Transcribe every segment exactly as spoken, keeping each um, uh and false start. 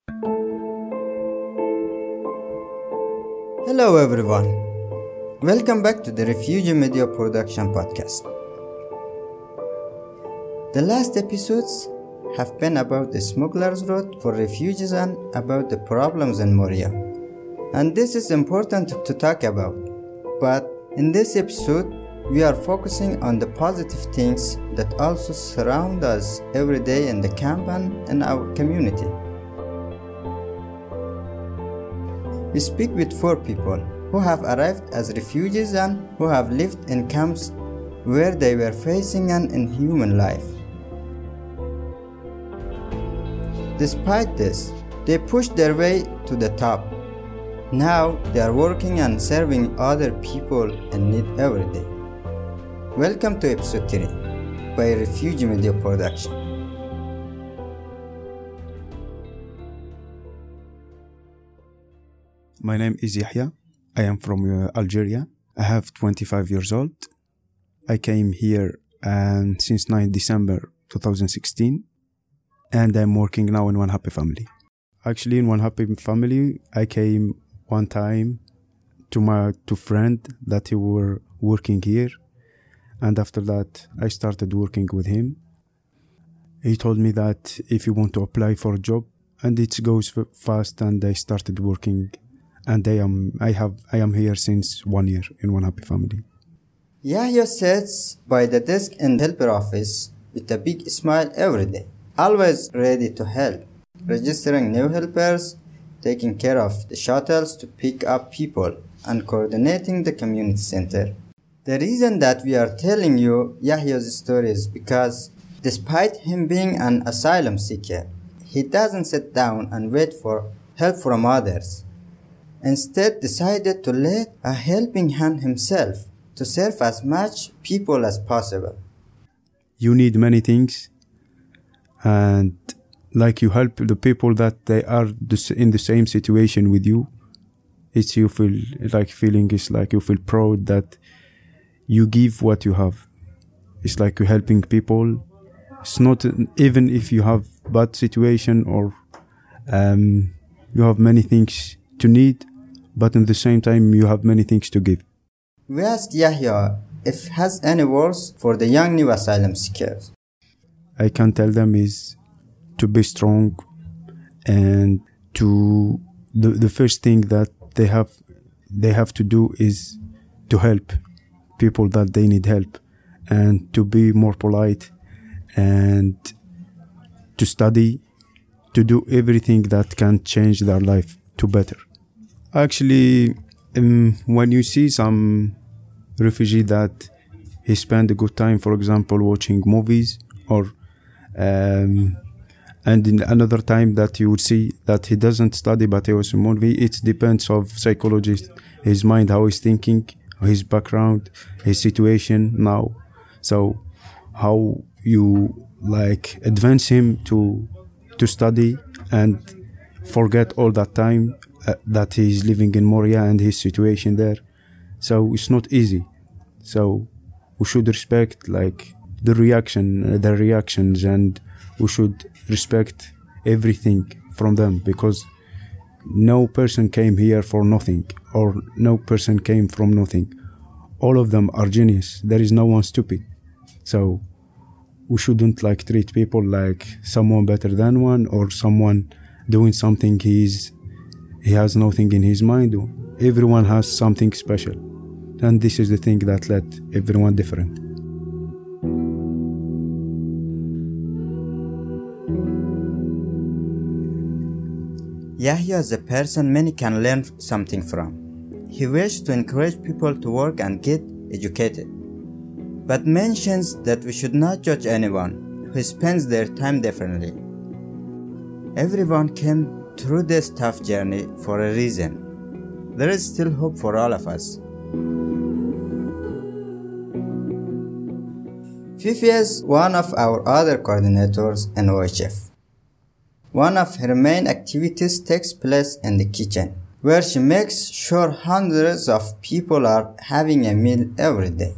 Hello everyone. Welcome back to the Refugee Media Production Podcast. The last episodes have been about the smuggler's route for refugees and about the problems in Moria. And this is important to talk about. But in this episode, we are focusing on the positive things that also surround us every day in the camp and in our community. We speak with four people who have arrived as refugees and who have lived in camps where they were facing an inhuman life. Despite this, they pushed their way to the top. Now they are working and serving other people in need every day. Welcome to episode three by Refugee Media Production. My name is Yahya. I am from uh, Algeria. I have twenty-five years old. I came here um, since ninth of December twenty sixteen, and I'm working now in One Happy Family. Actually, in One Happy Family, I came one time to my to friend that he were working here, and after that, I started working with him. He told me that if you want to apply for a job, and it goes f- fast, and I started working. And I am I have I am here since one year in One Happy Family. Yahya sits by the desk in the helper office with a big smile every day, always ready to help, registering new helpers, taking care of the shuttles to pick up people, and coordinating the community center. The reason that we are telling you Yahya's story is because despite him being an asylum seeker, he doesn't sit down and wait for help from others. Instead decided to lend a helping hand himself to serve as much people as possible. You need many things, and like you help the people that they are in the same situation with you. It's you feel like feeling is like you feel proud that you give what you have. It's like you're helping people. It's not even if you have bad situation or um, you have many things to need, but at the same time you have many things to give. We asked Yahya if has any words for the young new asylum seekers. I can tell them is to be strong, and to the the first thing that they have they have to do is to help people that they need help, and to be more polite, and to study, to do everything that can change their life to better. Actually, um, when you see some refugee that he spend a good time, for example, watching movies, or um, and in another time that you would see that he doesn't study but he watches a movie, it depends of psychologist, his mind, how he's thinking, his background, his situation now. So how you like advance him to to study and forget all that time uh, that he's living in Moria and his situation there. So it's not easy. So we should respect like the reaction, uh, their reactions, and we should respect everything from them, because no person came here for nothing, or no person came from nothing. All of them are genius. There is no one stupid. So we shouldn't like treat people like someone better than one, or someone doing something he's he has nothing in his mind. Everyone has something special, and this is the thing that let everyone different. Yahya is a person many can learn something from. He wishes to encourage people to work and get educated, but mentions that we should not judge anyone who spends their time differently. Everyone came through this tough journey for a reason. There is still hope for all of us. Fifi is one of our other coordinators in O H F. One of her main activities takes place in the kitchen, where she makes sure hundreds of people are having a meal every day.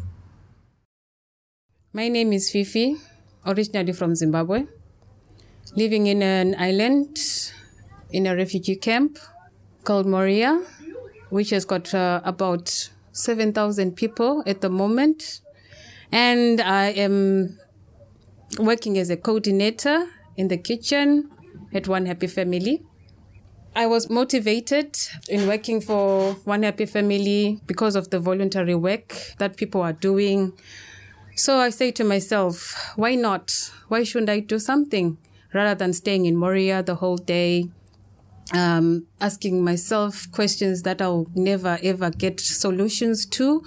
My name is Fifi, originally from Zimbabwe, living in an island in a refugee camp called Moria, which has got uh, about seven thousand people at the moment. And I am working as a coordinator in the kitchen at One Happy Family. I was motivated in working for One Happy Family because of the voluntary work that people are doing. So I say to myself, why not? Why shouldn't I do something rather than staying in Moria the whole day, um, asking myself questions that I'll never, ever get solutions to?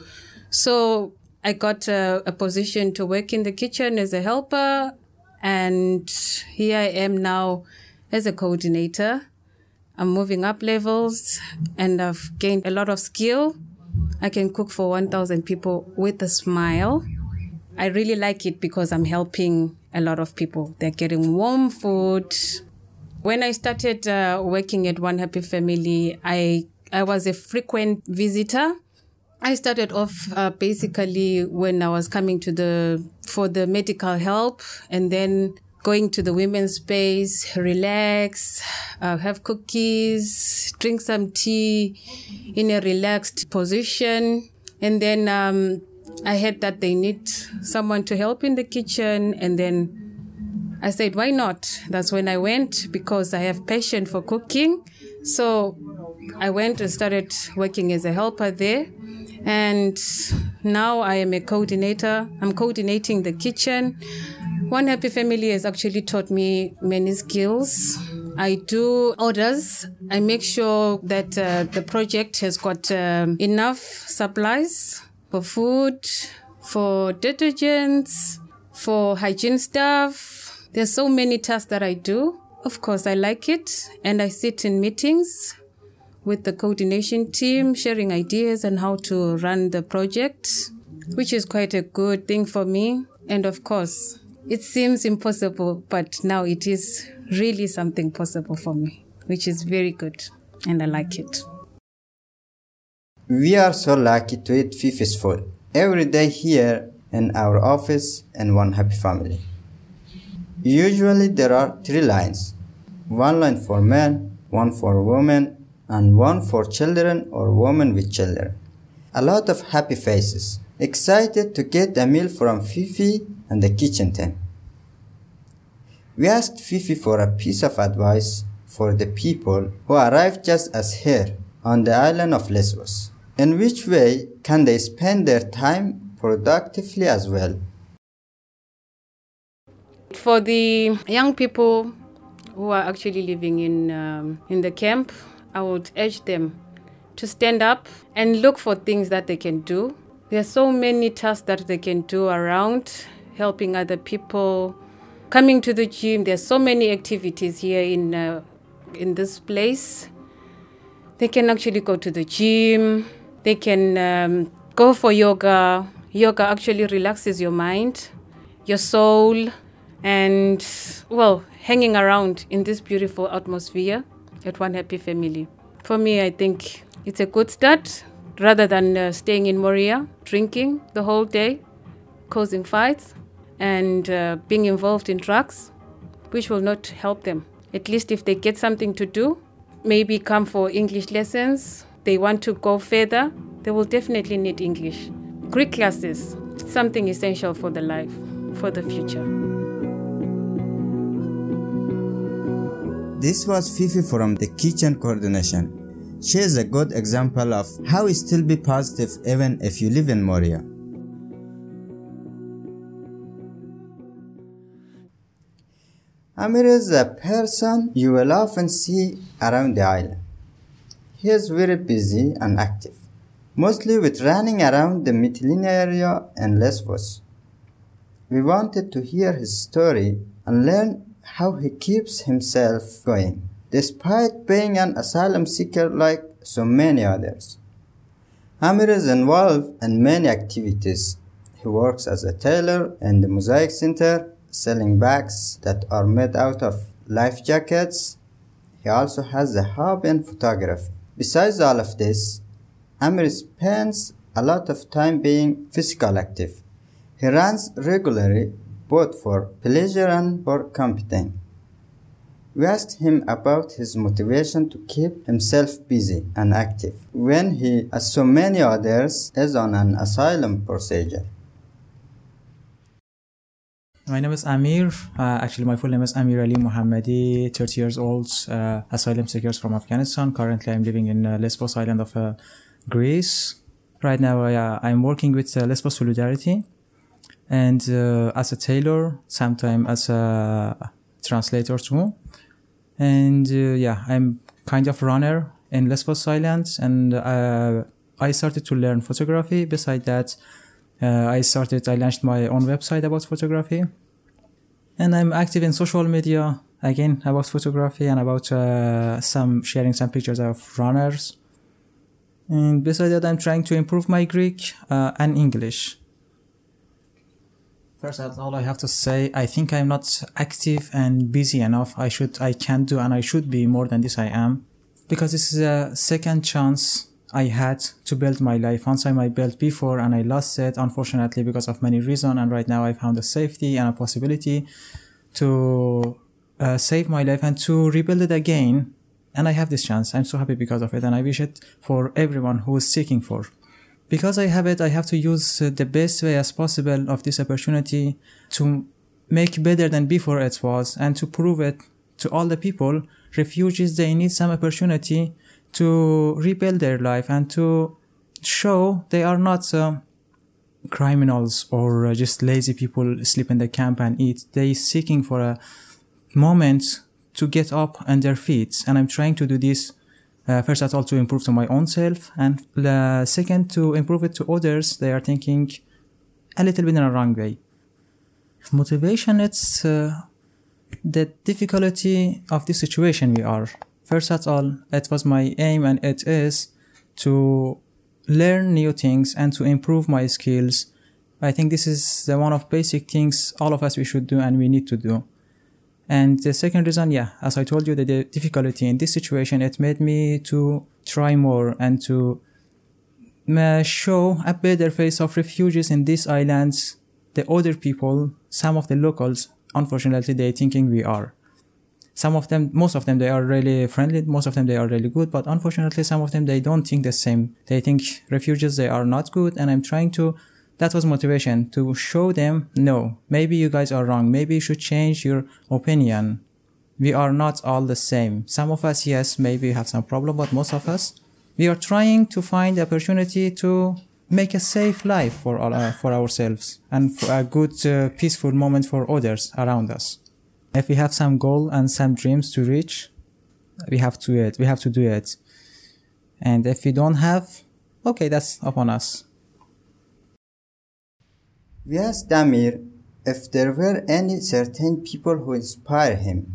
So I got a, a position to work in the kitchen as a helper, and here I am now as a coordinator. I'm moving up levels, and I've gained a lot of skill. I can cook for one thousand people with a smile. I really like it because I'm helping a lot of people. They're getting warm food. When I started uh, working at One Happy Family, I, I was a frequent visitor. I started off uh, basically when I was coming to the for the medical help, and then going to the women's space, relax, uh, have cookies, drink some tea in a relaxed position. And then um, I heard that they need someone to help in the kitchen. And then I said, why not? That's when I went, because I have passion for cooking. So I went and started working as a helper there. And now I am a coordinator. I'm coordinating the kitchen. One Happy Family has actually taught me many skills. I do orders. I make sure that uh, the project has got um, enough supplies for food, for detergents, for hygiene stuff. There's so many tasks that I do. Of course, I like it. And I sit in meetings with the coordination team, sharing ideas on how to run the project, which is quite a good thing for me. And of course, it seems impossible, but now it is really something possible for me, which is very good, and I like it. We are so lucky to eat Fifi's food every day here in our office in One Happy Family. Usually there are three lines, one line for men, one for women, and one for children or women with children. A lot of happy faces, excited to get a meal from Fifi and the kitchen team. We asked Fifi for a piece of advice for the people who arrived just as her on the island of Lesbos. In which way can they spend their time productively as well? For the young people who are actually living in um, in the camp, I would urge them to stand up and look for things that they can do. There are so many tasks that they can do around, helping other people, coming to the gym. There's so many activities here in uh, in this place. They can actually go to the gym. They can um, go for yoga. Yoga actually relaxes your mind, your soul, and, well, hanging around in this beautiful atmosphere at One Happy Family. For me, I think it's a good start rather than uh, staying in Moria, drinking the whole day, causing fights, and uh, being involved in drugs, which will not help them. At least if they get something to do, maybe come for English lessons, they want to go further, they will definitely need English. Greek classes, something essential for the life, for the future. This was Fifi from the kitchen coordination. She is a good example of how you still be positive even if you live in Moria. Amir is a person you will often see around the island. He is very busy and active, mostly with running around the Mytilene area and Lesbos. We wanted to hear his story and learn how he keeps himself going, despite being an asylum seeker like so many others. Amir is involved in many activities. He works as a tailor in the Mosaic Center, selling bags that are made out of life jackets. He also has a hobby in photography. Besides all of this, Amir spends a lot of time being physically active. He runs regularly, both for pleasure and for competing. We asked him about his motivation to keep himself busy and active when he, as so many others, is on an asylum procedure. My name is Amir. Uh, actually, my full name is Amir Ali Mohammadi, thirty years old, uh, asylum seekers from Afghanistan. Currently, I'm living in uh, Lesbos island of uh, Greece. Right now, uh, I'm working with uh, Lesbos Solidarity and uh, as a tailor, sometimes as a translator too. And uh, yeah, I'm kind of runner in Lesbos Island, and uh, I started to learn photography. Besides that, uh, I started, I launched my own website about photography. And I'm active in social media, again, about photography and about uh, some sharing some pictures of runners. And besides that, I'm trying to improve my Greek uh, and English. First of all, I have to say, I think I'm not active and busy enough. I should, I can do, and I should be more than this I am. Because this is a second chance I had to build my life. Once I built before and I lost it, unfortunately, because of many reasons. And right now I found a safety and a possibility to uh, save my life and to rebuild it again. And I have this chance. I'm so happy because of it. And I wish it for everyone who is seeking for. Because I have it, I have to use uh, the best way as possible of this opportunity to make better than before it was, and to prove it to all the people, refugees, they need some opportunity to rebuild their life and to show they are not uh, criminals or uh, just lazy people sleep in the camp and eat. They seeking for a moment to get up on their feet. And I'm trying to do this uh, first of all to improve to my own self, and uh, second to improve it to others. They are thinking a little bit in a wrong way. Motivation, it's uh, the difficulty of the situation we are. First of all, it was my aim, and it is to learn new things and to improve my skills. I think this is the one of basic things all of us we should do and we need to do. And the second reason, yeah, as I told you, the, the difficulty in this situation, it made me to try more and to uh, show a better face of refugees in these islands. The other people, some of the locals, unfortunately, they thinking we are. Some of them, most of them, they are really friendly. Most of them, they are really good. But unfortunately, some of them, they don't think the same. They think refugees, they are not good. And I'm trying to, that was motivation, to show them, no, maybe you guys are wrong. Maybe you should change your opinion. We are not all the same. Some of us, yes, maybe have some problem, but most of us, we are trying to find the opportunity to make a safe life for all, uh, for ourselves and for a good, uh, peaceful moment for others around us. If we have some goal and some dreams to reach, we have to it. We have to do it. And if we don't have, okay, that's upon us. We asked Amir if there were any certain people who inspire him.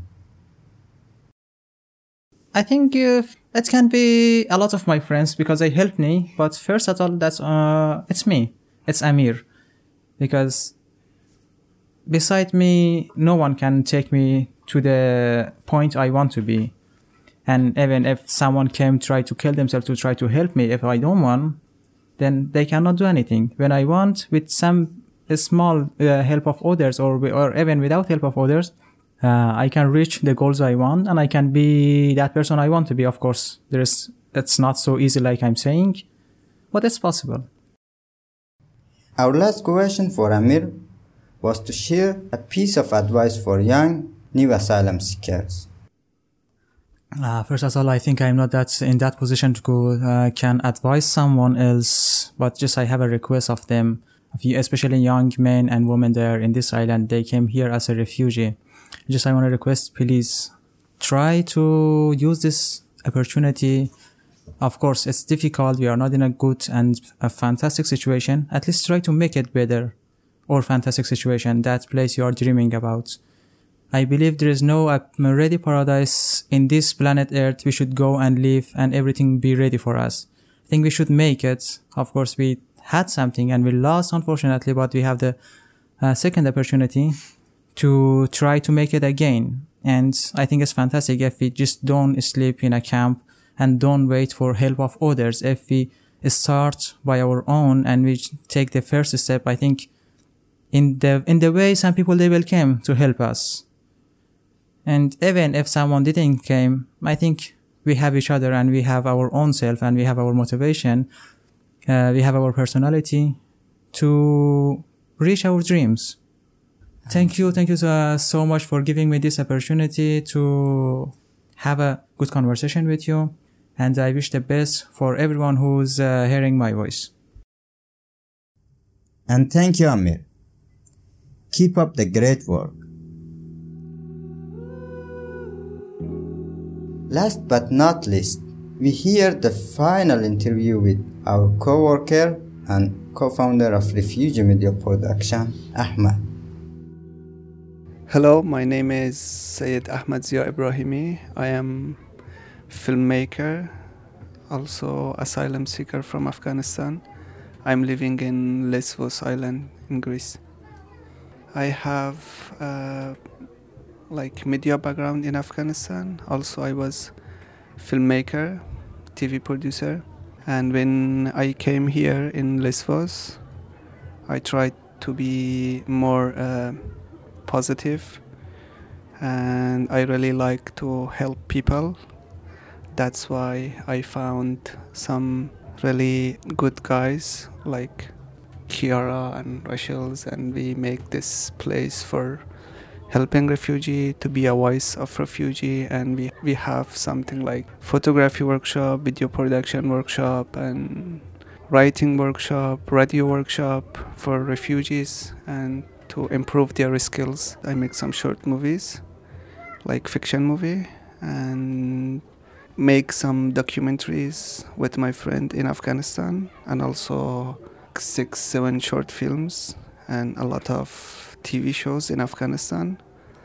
I think uh, it can be a lot of my friends because they helped me. But first of all, that's uh, it's me. It's Amir. Because beside me, no one can take me to the point I want to be. And even if someone came try to kill themselves to try to help me, if I don't want, then they cannot do anything. When I want, with some small uh, help of others, or or even without help of others, uh, I can reach the goals I want, and I can be that person I want to be. Of course, there's it's not so easy like I'm saying, but it's possible. Our last question for Amir was to share a piece of advice for young new asylum seekers. Uh, first of all, I think I'm not that in that position to go, uh, can advise someone else, but just I have a request of them, especially young men and women there in this island. They came here as a refugee. Just I want to request, please try to use this opportunity. Of course, it's difficult. We are not in a good and a fantastic situation. At least try to make it better or fantastic situation, that place you are dreaming about. I believe there is no uh, ready paradise in this planet Earth. We should go and live and everything be ready for us. I think we should make it. Of course, we had something and we lost, unfortunately, but we have the uh, second opportunity to try to make it again. And I think it's fantastic if we just don't sleep in a camp and don't wait for help of others. If we start by our own and we take the first step, I think in the in the way some people, they will come to help us. And even if someone didn't came, I think we have each other and we have our own self and we have our motivation. Uh, we have our personality to reach our dreams. Thank you. Thank you so, so much for giving me this opportunity to have a good conversation with you. And I wish the best for everyone who's uh, hearing my voice. And thank you, Amir. Keep up the great work. Last but not least, we hear the final interview with our co-worker and co-founder of Refugee Media Production, Ahmad. Hello, my name is Syed Ahmad Zia Ibrahimi. I am filmmaker, also asylum seeker from Afghanistan. I'm living in Lesvos Island in Greece. I have uh, like media background in Afghanistan. Also, I was filmmaker, T V producer. And when I came here in Lesvos, I tried to be more uh, positive, and I really like to help people. That's why I found some really good guys like Kiara and Rachels, and we make this place for helping refugee, to be a voice of refugee. And we, we have something like photography workshop, video production workshop, and writing workshop, radio workshop for refugees and to improve their skills. I make some short movies, like fiction movie, and make some documentaries with my friend in Afghanistan, and also six, seven short films and a lot of T V shows in Afghanistan.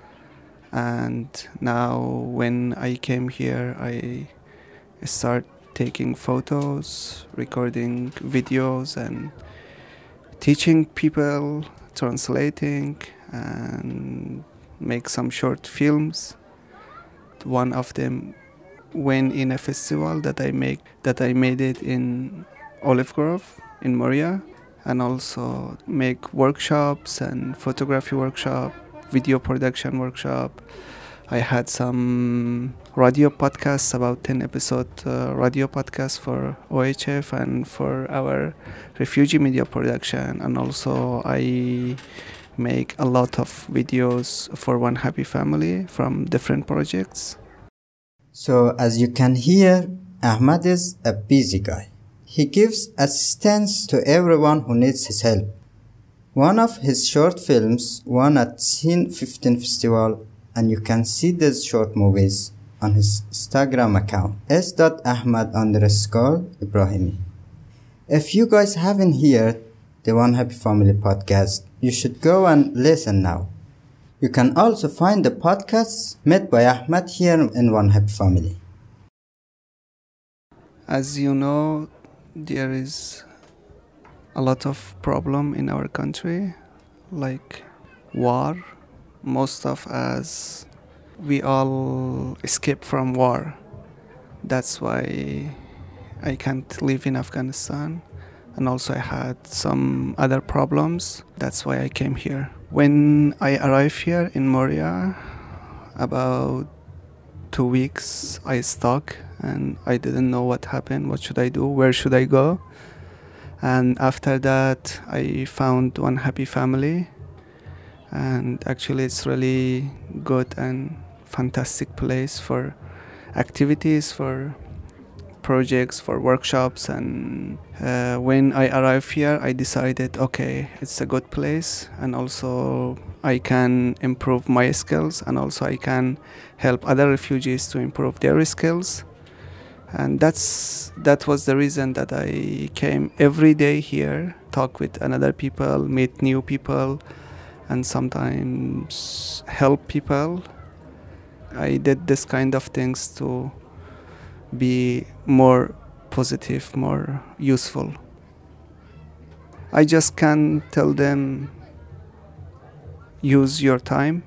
And now when I came here, I start taking photos, recording videos, and teaching people, translating, and make some short films. One of them went in a festival that I make that I made it in Olive Grove in Moria, and also make workshops and photography workshop, video production workshop. I had some radio podcasts, about ten episode uh, radio podcasts for O H F and for our refugee media production. And also I make a lot of videos for One Happy Family from different projects. So as you can hear, Ahmad is a busy guy. He gives assistance to everyone who needs his help. One of his short films won at Scene fifteen Festival, and you can see these short movies on his Instagram account, s dot ahmad underscore Ibrahimi. If you guys haven't heard the One Happy Family podcast, you should go and listen now. You can also find the podcasts made by Ahmad here in One Happy Family. As you know, there is a lot of problem in our country, like war. Most of us, we all escape from war. That's why I can't live in Afghanistan. And also I had some other problems. That's why I came here. When I arrived here in Moria, about two weeks I stuck and I didn't know what happened, what should I do, where should I go. And after that I found One Happy Family, and actually it's really good and fantastic place for activities, for projects, for workshops. And uh, when I arrived here I decided, okay, it's a good place, and also I can improve my skills, and also I can help other refugees to improve their skills. And that's that was the reason that I came every day here, talk with another people, meet new people, and sometimes help people. I did this kind of things to be more positive, more useful. I just can tell them, use your time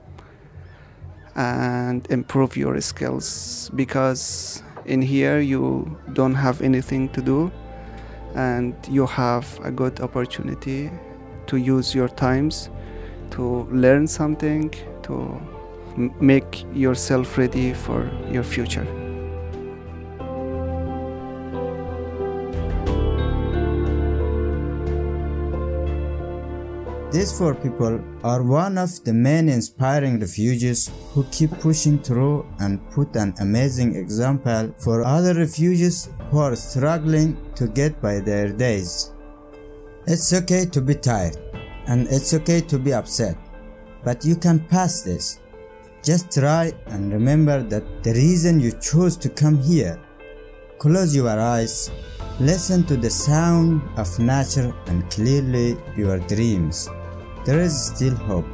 and improve your skills, because in here you don't have anything to do, and you have a good opportunity to use your times to learn something, to m- make yourself ready for your future. These four people are one of the many inspiring refugees who keep pushing through and put an amazing example for other refugees who are struggling to get by their days. It's okay to be tired, and it's okay to be upset, but you can pass this. Just try and remember that the reason you chose to come here. Close your eyes, listen to the sound of nature, and clearly your dreams. There is still hope.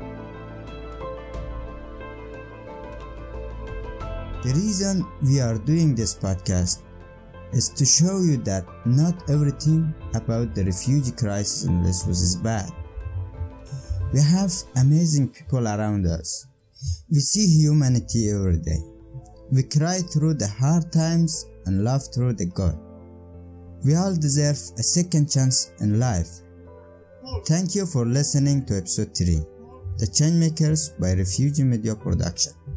The reason we are doing this podcast is to show you that not everything about the refugee crisis in Lesbos is bad. We have amazing people around us. We see humanity every day. We cry through the hard times and laugh through the good. We all deserve a second chance in life. Thank you for listening to episode three, The Changemakers by Refugee Media Production.